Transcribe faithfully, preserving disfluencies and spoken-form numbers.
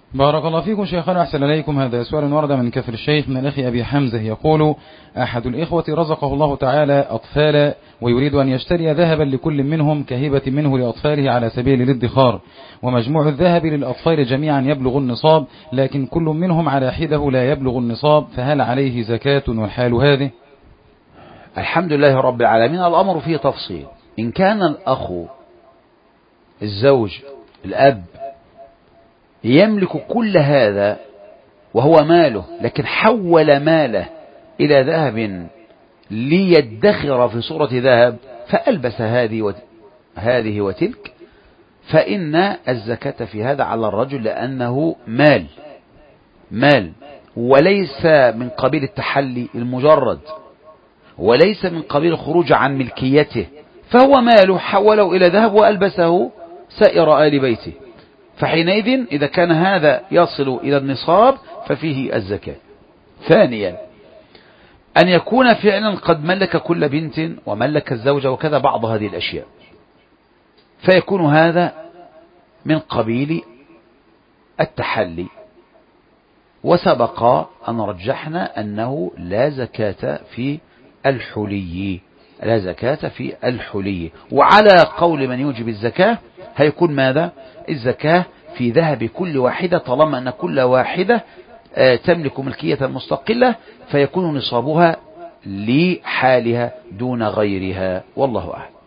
بارك الله فيكم شيخنا، أحسن إليكم. هذا سؤال ورد من كفر الشيخ من الأخ أبي حمزة، يقول: أحد الإخوة رزقه الله تعالى أطفالا ويريد أن يشتري ذهبا لكل منهم كهبة منه لأطفاله على سبيل الادخار، ومجموع الذهب للأطفال جميعا يبلغ النصاب، لكن كل منهم على حده لا يبلغ النصاب، فهل عليه زكاة والحال هذه؟ الحمد لله رب العالمين. الأمر فيه تفصيل. إن كان الأخ الزوج الأب يملك كل هذا وهو ماله، لكن حول ماله إلى ذهب ليدخر في صورة ذهب، فألبس هذه وت... هذه وتلك، فإن الزكاة في هذا على الرجل، لأنه مال مال وليس من قبيل التحلي المجرد، وليس من قبيل الخروج عن ملكيته، فهو ماله حوله إلى ذهب وألبسه سائر آل بيته، فحينئذ إذا كان هذا يصل إلى النصاب ففيه الزكاة. ثانيا، أن يكون فعلا قد ملك كل بنت وملك الزوجة وكذا بعض هذه الأشياء، فيكون هذا من قبيل التحلي. وسبق أن رجحنا أنه لا زكاة في الحلي، لا زكاة في الحلي. وعلى قول من يوجب الزكاة هيكون ماذا؟ الزكاة في ذهب كل واحدة، طالما أن كل واحدة تملك ملكية مستقلة، فيكون نصابها لحالها دون غيرها، والله أعلم.